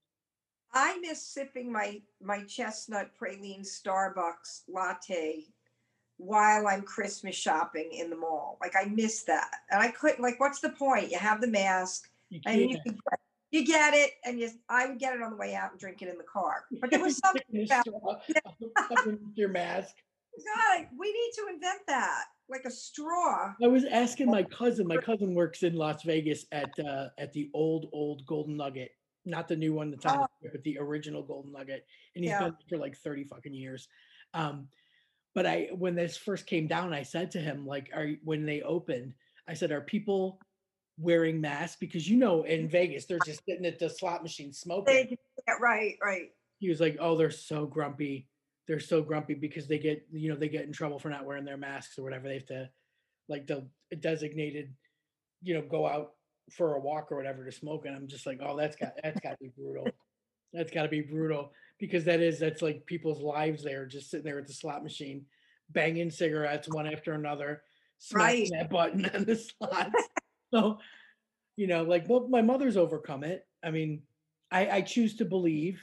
I miss sipping my my chestnut praline Starbucks latte while I'm Christmas shopping in the mall. Like I miss that. And I couldn't like what's the point? You have the mask You and can't. you can you get it and you I would get it on the way out and drink it in the car. But there was something Sticking a about straw up underneath your mask. God, we need to invent that. Like a straw. I was asking my cousin. My cousin works in Las Vegas at uh, at the old old Golden Nugget, not the new one that's on the Oh, strip, but the original Golden Nugget, and he's yeah. been there for like thirty fucking years. Um, but I, when this first came down, I said to him, like, are you- when they opened, I said, are people wearing masks? Because you know, in Vegas, they're just sitting at the slot machine smoking. They, yeah, right, right. He was like, oh, they're so grumpy. They're so grumpy because they get, you know, they get in trouble for not wearing their masks or whatever. They have to, like, the designated, you know, go out for a walk or whatever to smoke. And I'm just like, oh, that's got that's got to be brutal. That's got to be brutal because that is that's like people's lives there, just sitting there at the slot machine, banging cigarettes one after another, Right. smashing that button on the slots. So you know, like, well, my mother's overcome it. I mean, I, I choose to believe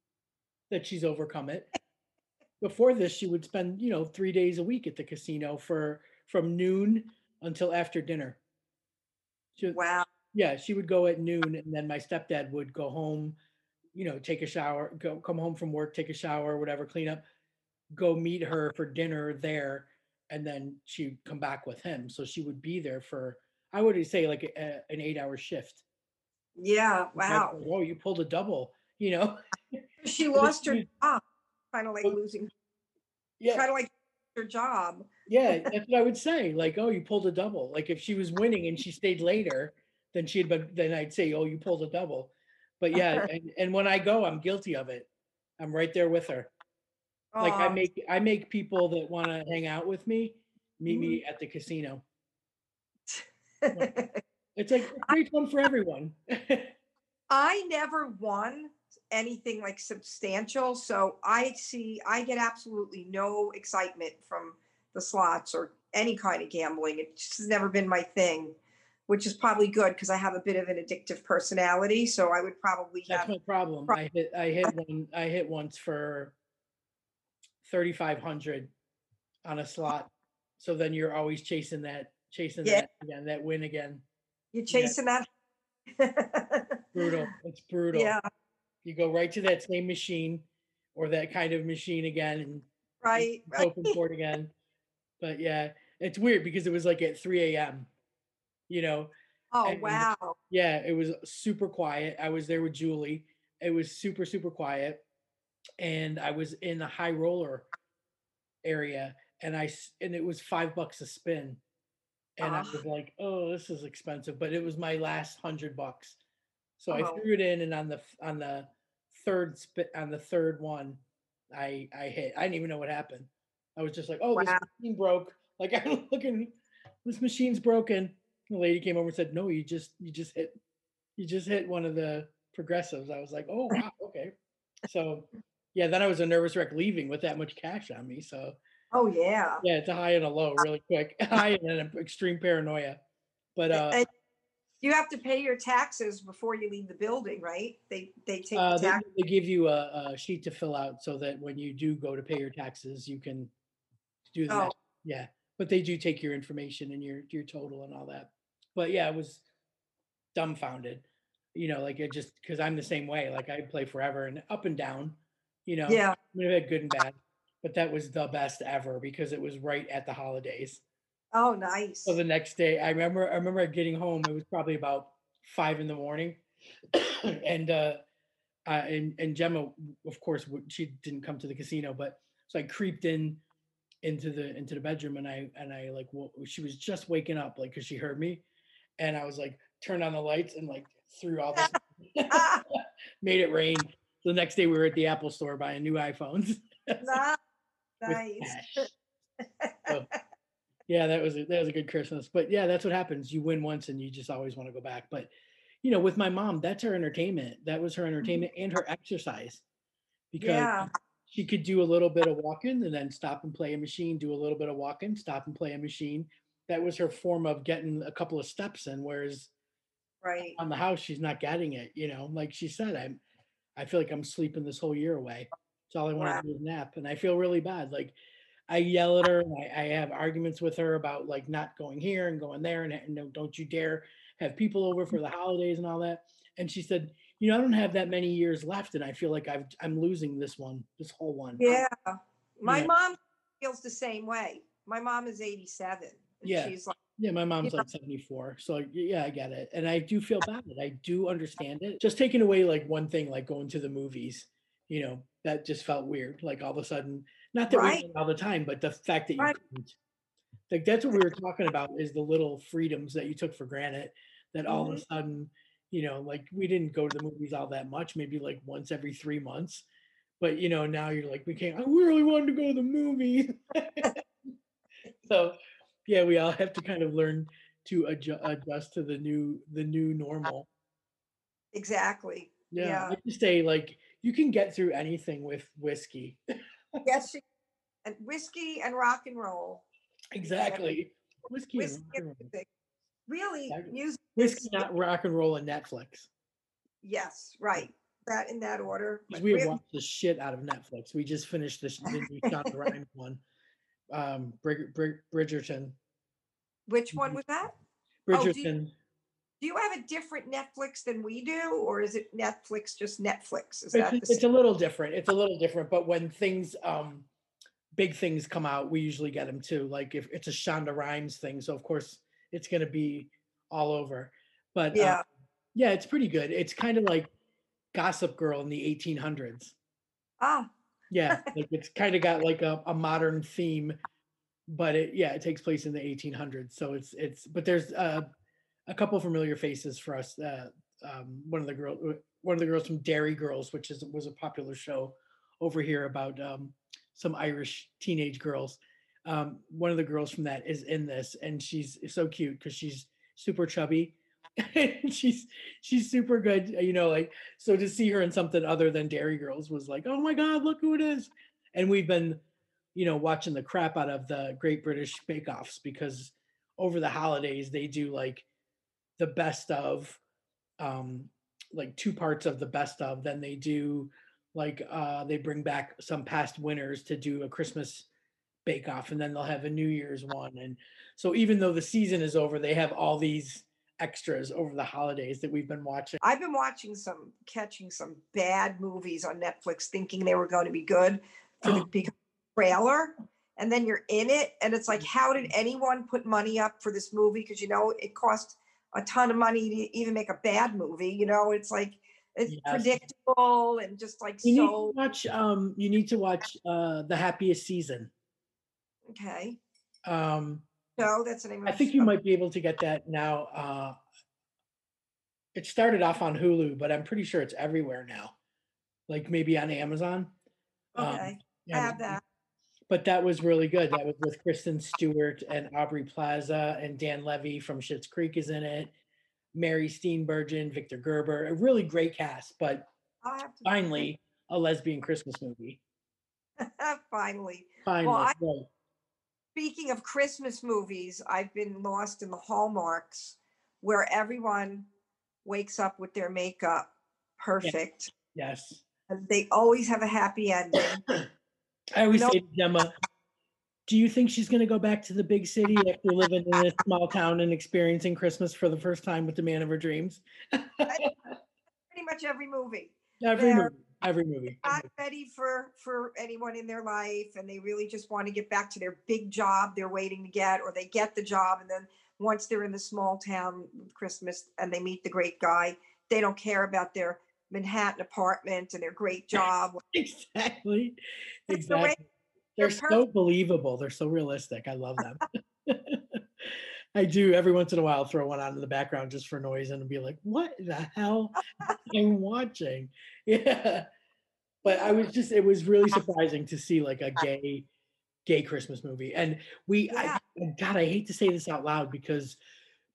that she's overcome it. Before this, she would spend, you know, three days a week at the casino for from noon until after dinner. She, would- Wow. yeah, she would go at noon, and then my stepdad would go home, you know, take a shower, go come home from work, take a shower, whatever, clean up, go meet her for dinner there, and then she'd come back with him. So she would be there for, I would say, like a, an eight-hour shift. Yeah. Like, Wow. oh, you pulled a double, you know? She But it lost her was- job. Kind of like but- losing yeah, kind of like her job. yeah, that's what I would say. Like, oh, you pulled a double. Like if she was winning and she stayed later, then she'd but then I'd say, oh, you pulled a double. But yeah, and, and when I go, I'm guilty of it. I'm right there with her. Like I Oh. make I make people that want to hang out with me meet me Mm-hmm. at the casino. It's like great fun for everyone. I never won anything like substantial, so I see I get absolutely no excitement from the slots or any kind of gambling. It just has never been my thing, which is probably good because I have a bit of an addictive personality. So I would probably That's have my problem. I hit I hit one I hit once for thirty-five hundred on a slot. So then you're always chasing that, chasing yeah, that again, that win again. you're Yeah, chasing that. brutal. It's brutal. Yeah, You go right to that same machine or that kind of machine again and right, right. hoping for it again. But yeah, it's weird because it was like at three a m, you know, Oh and wow. yeah, it was super quiet. I was there with Julie. It was super, super quiet. And I was in the high roller area and I s- and it was five bucks a spin. And I Oh, was like, oh, this is expensive, but it was my last hundred bucks. So I oh, threw it in, and on the on the third spit on the third one, I I hit. I didn't even know what happened. I was just like, oh, this wow. machine broke. Like I'm looking, this machine's broken. The lady came over and said, no, you just you just hit you just hit one of the progressives. I was like, oh wow, okay. So yeah, then I was a nervous wreck leaving with that much cash on me. So Oh yeah. yeah, it's a high and a low really quick. High and an extreme paranoia. But uh And you have to pay your taxes before you leave the building, right? They they take the uh they, tax. they give you a, a sheet to fill out so that when you do go to pay your taxes, you can do the Oh, math. Yeah. But they do take your information and your your total and all that. But yeah, it was dumbfounded. You know, like it just because I'm the same way. Like I play forever and up and down, you know. yeah. I mean, I've had good and bad. But that was the best ever because it was right at the holidays. Oh, So nice. the next day, I remember I remember getting home. It was probably about five in the morning, and uh, uh, and and Gemma, of course, w- she didn't come to the casino, but so I creeped in into the into the bedroom, and I and I like wo- she was just waking up, like because she heard me, and I was like turned on the lights and like threw all this, Ah, made it rain. The next day, we were at the Apple store buying new iPhones ni- with nice. cash. So yeah, that was a, that was a good Christmas. But yeah, that's what happens. You win once, and you just always want to go back. But you know, with my mom, that's her entertainment. That was her entertainment and her exercise because Yeah, she could do a little bit of walking and then stop and play a machine, do a little bit of walking, stop and play a machine. That was her form of getting a couple of steps in. Whereas right. on the house, she's not getting it. You know, like she said, I'm, I feel like I'm sleeping this whole year away. It's all I want Wow. to do is nap, and I feel really bad. Like I yell at her, and I, I have arguments with her about like not going here and going there, and, and no, don't you dare have people over for the holidays and all that. And she said, you know, I don't have that many years left, and I feel like I've I'm losing this one, this whole one. Yeah. You My know, mom feels the same way. My mom is eighty-seven and yeah, she's like, yeah. My you mom's know, like seventy-four, so like, yeah, I get it, and I do feel bad. I do understand it. Just taking away like one thing, like going to the movies, you know, that just felt weird. Like all of a sudden, not that we right, went all the time, but the fact that you right. couldn't. Like that's what we were talking about is the little freedoms that you took for granted that all of Mhm. a sudden, you know, like we didn't go to the movies all that much, maybe like once every three months. But you know, now you're like, we can't, I really wanted to go to the movie. So yeah, we all have to kind of learn to adjust, adjust to the new the new normal. Exactly. Yeah, I Yeah. just say like you can get through anything with whiskey. Yes, she, and whiskey and rock and roll. You can get Exactly. Whiskey and whiskey rock and and roll. music. Really, Exactly. music Whiskey, is, not rock and roll, and Netflix. yes, right. That in that order. Because But we have re- watched the shit out of Netflix. We just finished this the new Shonda Rhimes one, um, Brid- Brid- Bridgerton. which one was that? Oh, do you, Bridgerton. do you have a different Netflix than we do, or is it Netflix just Netflix? Is It's that the it's same? a little different. It's a little different, but when things um big things come out, we usually get them too. Like if it's a Shonda Rhimes thing, so of course it's gonna be all over. But uh, Yeah. yeah, it's pretty good. It's kind of like Gossip Girl in the eighteen hundreds. Ah, Yeah, like it's kind of got like a, a modern theme, but it yeah, it takes place in the eighteen hundreds. So it's it's but there's uh, a couple familiar faces for us. Uh, um, one of the girl, one of the girls from Dairy Girls, which is was a popular show over here about um, some Irish teenage girls. Um, one of the girls from that is in this, and she's so cute because she's super chubby. And she's she's super good, you know. Like so, to see her in something other than Dairy Girls was like, oh my god, look who it is! And we've been, you know, watching the crap out of the Great British Bake Offs because over the holidays they do like the best of um like two parts of the best of, then they do like uh they bring back some past winners to do a Christmas bake off, and then they'll have a New Year's one. And so even though the season is over, they have all these extras over the holidays that we've been watching. I've been watching some, catching some bad movies on Netflix, thinking they were going to be good for the Oh, big trailer, and then you're in it, and it's like, how did anyone put money up for this movie? Because you know it cost a ton of money to even make a bad movie. You know, it's like it's yes, predictable and just like you need to so watch um you need to watch uh The Happiest Season. okay. um No, that's the name I of. think sh- you of- might be able to get that now. uh it started off on Hulu, but I'm pretty sure it's everywhere now, like maybe on Amazon. Um, Okay, I have Amazon. that. But that was really good. That was with Kristen Stewart and Aubrey Plaza, and Dan Levy from Schitt's Creek is in it. Mary Steenburgen, Victor Gerber, a really great cast. But I'll have to take. finally, a lesbian Christmas movie. Finally. Well, Finally, I right. speaking of Christmas movies, I've been lost in the Hallmarks where everyone wakes up with their makeup Yeah, perfect yes. and they always have a happy ending. I You always know, say to Gemma, do you think she's going to go back to the big city after living in this small town and experiencing Christmas for the first time with the man of her dreams? pretty much every movie. Every They're movie, every movie. not ready for for anyone in their life and they really just want to get back to their big job they're waiting to get, or they get the job and then once they're in the small town with Christmas and they meet the great guy, they don't care about their Manhattan apartment and their great job. Exactly, They're, wait- exactly. They're they're so perfect. believable. They're so realistic. I love them. I do every once in a while throw one on in the background just for noise and be like, what the hell am I watching? Yeah. But I was just, it was really surprising to see like a gay, gay Christmas movie. And we, I, Yeah. God, I hate to say this out loud because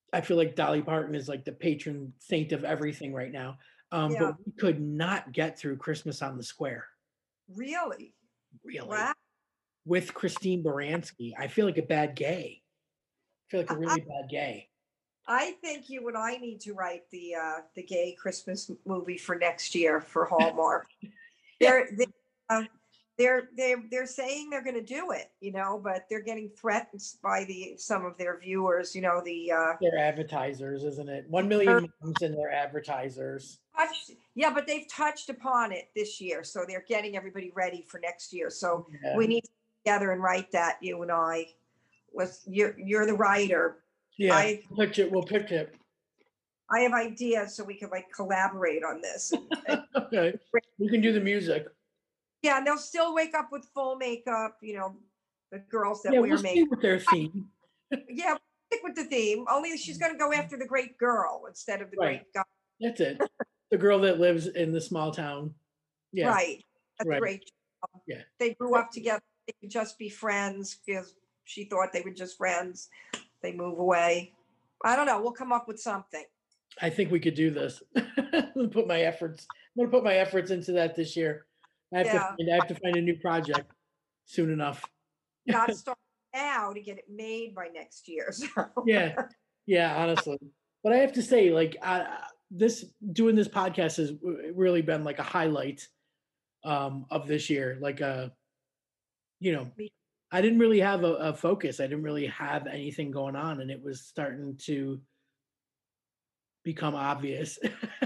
I feel like Dolly Parton is like the patron saint of everything right now. Um, but Yeah, we could not get through Christmas on the Square, really? really, Wow. with Christine Baranski. I feel like a bad gay. I feel like a really bad gay. I think you and I need to write the uh, the gay Christmas movie for next year for Hallmark. They're they, uh, they're they're they're saying they're going to do it, you know, but they're getting threatened by the some of their viewers. You know, the uh, They're advertisers, isn't it? One million moms and their advertisers. touched, yeah, but they've touched upon it this year, so they're getting everybody ready for next year. So Yeah. we need to get together and write that. You and I, let's. You're you're the writer. Yeah, I we'll pitch it. We'll pitch it. I have ideas, so we can like collaborate on this. And, and Okay, we can do the music. yeah, and they'll still wake up with full makeup. You know, the girls that Yeah, wear we'll stay makeup. with their theme. Yeah, stick with the theme. Only she's going to go after the great girl instead of the Right. great guy. That's it. The girl that lives in the small town. Yeah. Right. That's Right. great. Yeah. They grew up together. They could just be friends because she thought they were just friends. They move away. I don't know. We'll come up with something. I think we could do this. I'm gonna put my efforts. I'm gonna put my efforts into that this year. I have Yeah. to. Find, I have to find a new project soon enough. Got to start now to get it made by next year. So. Yeah. Yeah. Honestly, but I have to say, like, uh, this doing this podcast has really been like a highlight um, of this year. Like, uh, you know, I didn't really have a, a focus. I didn't really have anything going on, and it was starting to become obvious.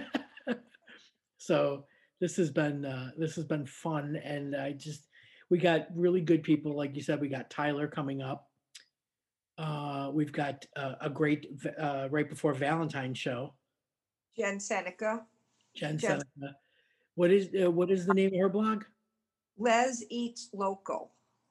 So this has been uh, this has been fun, and I just we got really good people, like you said. We got Tyler coming up. Uh, we've got uh, a great uh, right before Valentine's show. Jen Seneca. Jen Jen- Seneca. What is uh, what is the name of her blog? Les Eats Local.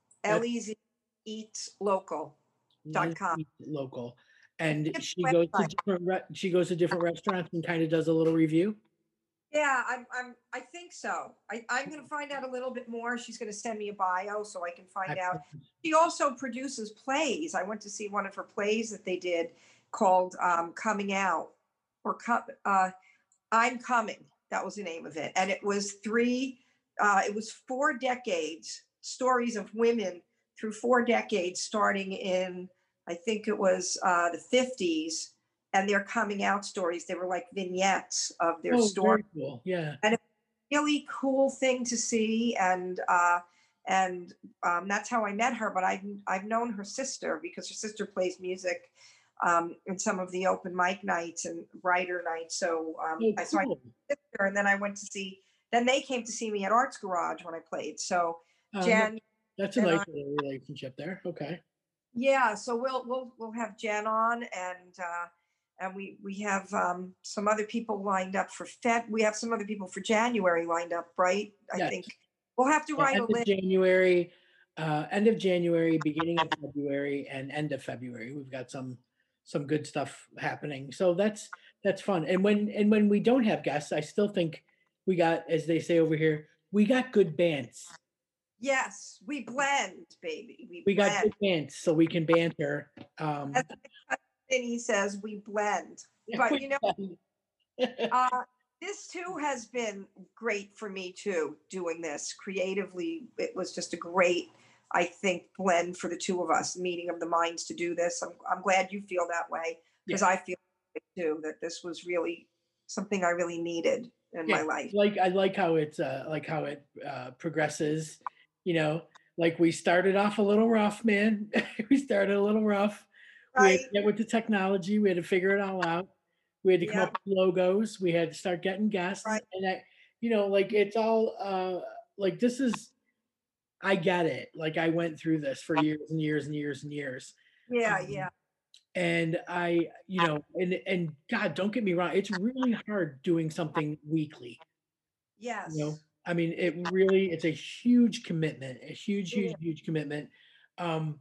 L E Z Eats Local. Dot com. Eat Local, and It's she a goes to website. different re- she goes to different restaurants and kind of does a little review. Yeah, I'm, I'm, I think so. I, I'm going to find out a little bit more. She's going to send me a bio so I can find out. She also produces plays. I went to see one of her plays that they did called um, Coming Out or Co- uh, I'm Coming. That was the name of it. And it was three, uh, it was four decades, stories of women through four decades, starting in, I think it was uh, the fifties. And their coming out stories. They were like vignettes of their Oh, story. very cool. Yeah. And it's a really cool thing to see. And uh, and um, that's how I met her. But I've I've known her sister because her sister plays music um, in some of the open mic nights and writer nights. So um, Oh, I so I cool. met her, and then I went to see. Then they came to see me at Arts Garage when I played. So Um, Jen, that's a and nice I- little relationship there. Okay. yeah. So we'll we'll we'll have Jen on and. Uh, And we we have um, some other people lined up for Feb. We have some other people for January lined up, right? I Yes. think we'll have to Yeah, write a end of list. January, uh, end of January, beginning of February, and end of February. We've got some some good stuff happening. So that's that's fun. And when and when we don't have guests, I still think we got, as they say over here, we got good bands. Yes, we blend, baby. We, We got blend. good bands, so we can banter. Um, As and he says we blend. But you know, know, uh, this too has been great for me too. Doing this creatively, it was just a great, I think, blend for the two of us. Meeting of the minds to do this. I'm I'm glad you feel that way because Yeah. I feel it too. That this was really something I really needed in Yeah, my life. like I like how it's uh, like how it uh, progresses. You know, like we started off a little rough, man. We started a little rough. We had to Right? get with the technology. We had to figure it all out. We had to come Yeah. up with logos. We had to start getting guests, Right. and I, you know, like it's all uh, like this is. I get it. Like I went through this for years and years and years and years. Yeah, Um, yeah. and I, you know, and and God, don't get me wrong, it's really hard doing something weekly. Yes. You know, I mean, it really, it's a huge commitment, a huge, It huge, is. huge commitment. Um,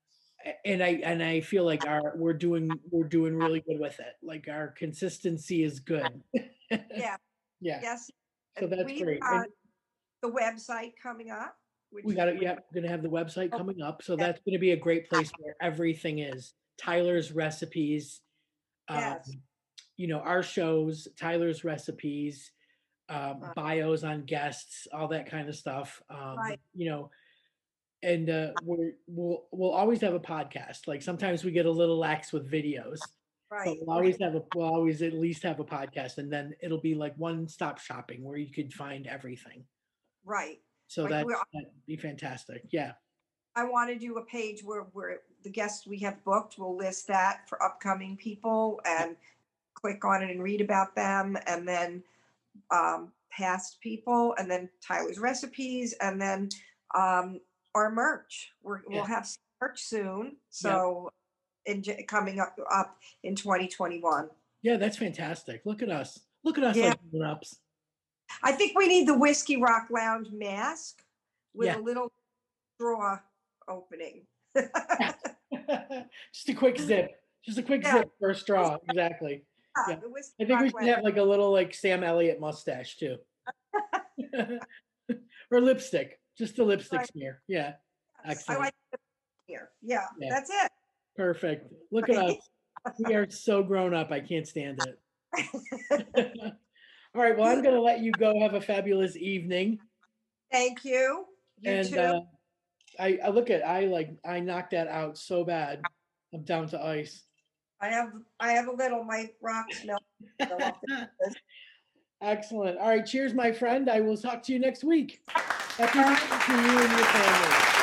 a- and I and I feel like our we're doing we're doing really good with it. Like our consistency is good. Yeah. Yeah. Yes. So And that's we've great. got And the website coming up, which we is got it. which- Yeah, we're gonna have the website Oh, coming up. So yeah. that's gonna be a great place where everything is. Tyler's recipes, um, Yes. you know, our shows, Tyler's recipes, um, Right. bios on guests, all that kind of stuff. Um, Right. you know, and uh, we're, we'll we'll always have a podcast. Like sometimes we get a little lax with videos, but Right. we'll always have a we'll always at least have a podcast, and then it'll be like one stop shopping where you could find everything. Right. So Like that we're, that'd be fantastic. Yeah. I want to do a page where, where the guests we have booked, will list that for upcoming people and click on it and read about them. And then um, past people, and then Tyler's recipes, and then um, our merch. We're, Yeah. We'll have some merch soon. So in, J- coming up, up in twenty twenty-one. Yeah, that's fantastic. Look at us. Look at us Yeah. like grown-ups. I think we need the Whiskey Rock Lounge mask with Yeah. a little straw opening. Just a quick zip. Just a quick Yeah. zip for a straw. Exactly. Yeah, Yeah. the Whiskey I think we Rock should Lounge. have like a little like Sam Elliott mustache too. Or lipstick. Just a lipstick Right. smear. Yeah. I Excellent. like it here. Yeah, Yeah. that's it. Perfect. Look at us. We are so grown up. I can't stand it. All right. Well, I'm going to let you go. Have a fabulous evening. Thank you. You And too. uh, I, I look at, I like, I knocked that out so bad. I'm down to ice. I have I have a little, my rocks melt. Excellent. All right. Cheers, my friend. I will talk to you next week. Happy New Year to you and your family.